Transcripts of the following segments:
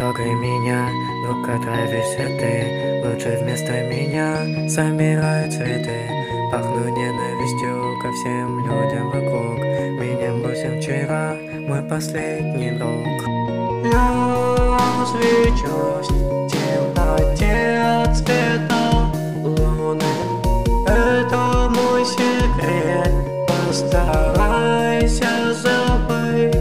трогай меня, друг, отравишься ты. Лучше вместо меня собирай цветы. Пахну ненавистью ко всем людям вокруг. Меня бросил вчера мой последний друг. Я свечусь в темноте цвета луны. Это мой секрет, постарайся забыть.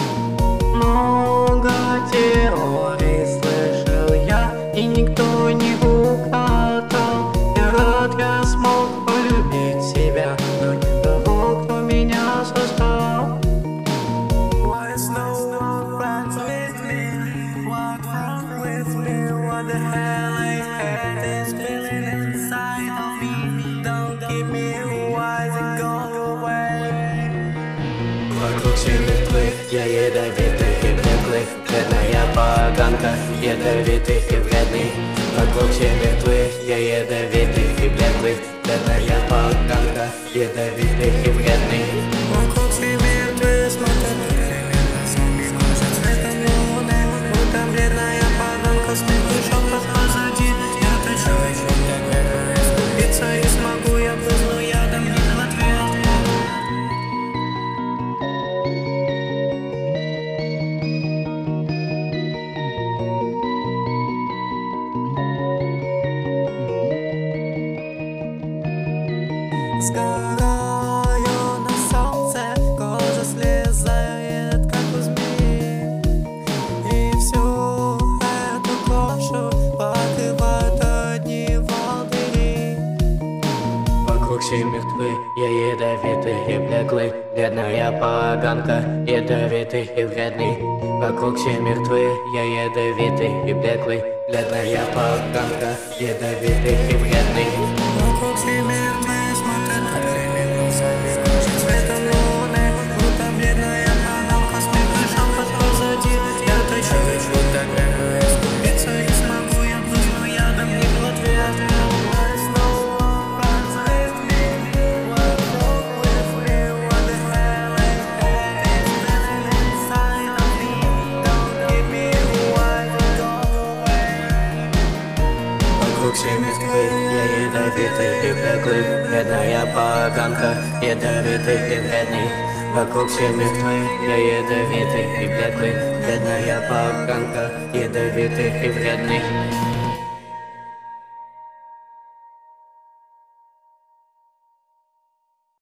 Много теорий слышал я, и никто не угадал. Я рад, я смог полюбить себя, но не того, кто меня создал. Why is no one friends with me? What's wrong with me? What the hell I had this feeling inside of me? Don't give me why they go away. Вокруг все мертвы, я ядовитый и блеклый. Бедная поганка, ядовитый и вредный. Вокруг все мертвы, я ядовитый и блеклый. Бедная поганка, ядовитый и вредный. Вокруг все мертвы, смотрят на время, сквозь цветом луны. Утром бледная поганка, смех шепот позади. Я хочу еще так искупиться, и смогу я брызну ядом ей в ответ. Сгораю на солнце, кожа слезает, как у змеи. И всю эту кожу покрывают одни волдыри. Вокруг все мертвы, я ядовитый и блеклый. Бледная поганка, ядовитый и вредный. Вокруг все мертвы, я ядовитый и блеклый. Бледная поганка, ядовитый и вредный. Вокруг все мертвы, смотрят на время, сквозь цветом луны. Утром бледная поганка, смех и шепот позади. Я хочу так искупиться, и смогу я брызну ядом ей в ответ. Вокруг все мертвы, я ядовитый и блеклый. Бедная поганка, ядовитый и вредный. Вокруг все мертвы, я ядовитый и блеклый. Бедная поганка, ядовитый и вредный.